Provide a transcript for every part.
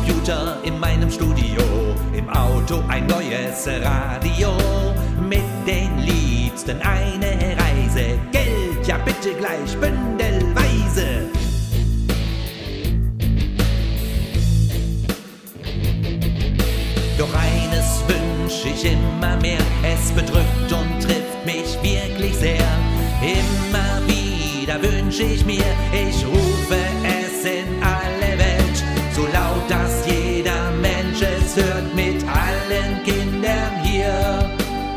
Computer in meinem Studio, im Auto ein neues Radio. Mit den Liebsten eine Reise, Geld ja bitte gleich bündelweise. Doch eines wünsch ich immer mehr, es bedrückt und trifft mich wirklich sehr. Immer wieder wünsch ich mir, ich rufe es in alle Welt, so laut, dass jeder Mensch es hört, mit allen Kindern hier.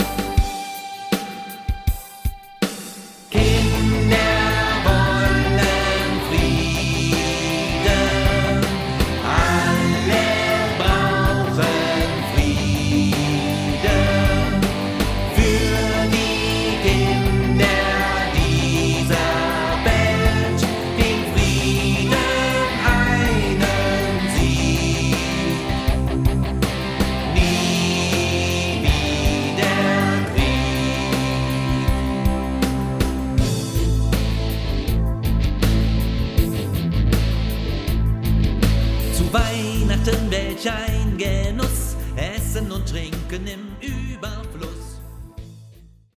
Kinder wollen Frieden, alle brauchen Frieden. Für die Kinder dieser Welt den Frieden einen Sieg. Nie wieder Krieg. Zu Weihnachten welch ein Genuss, Essen und Trinken im Überfluss.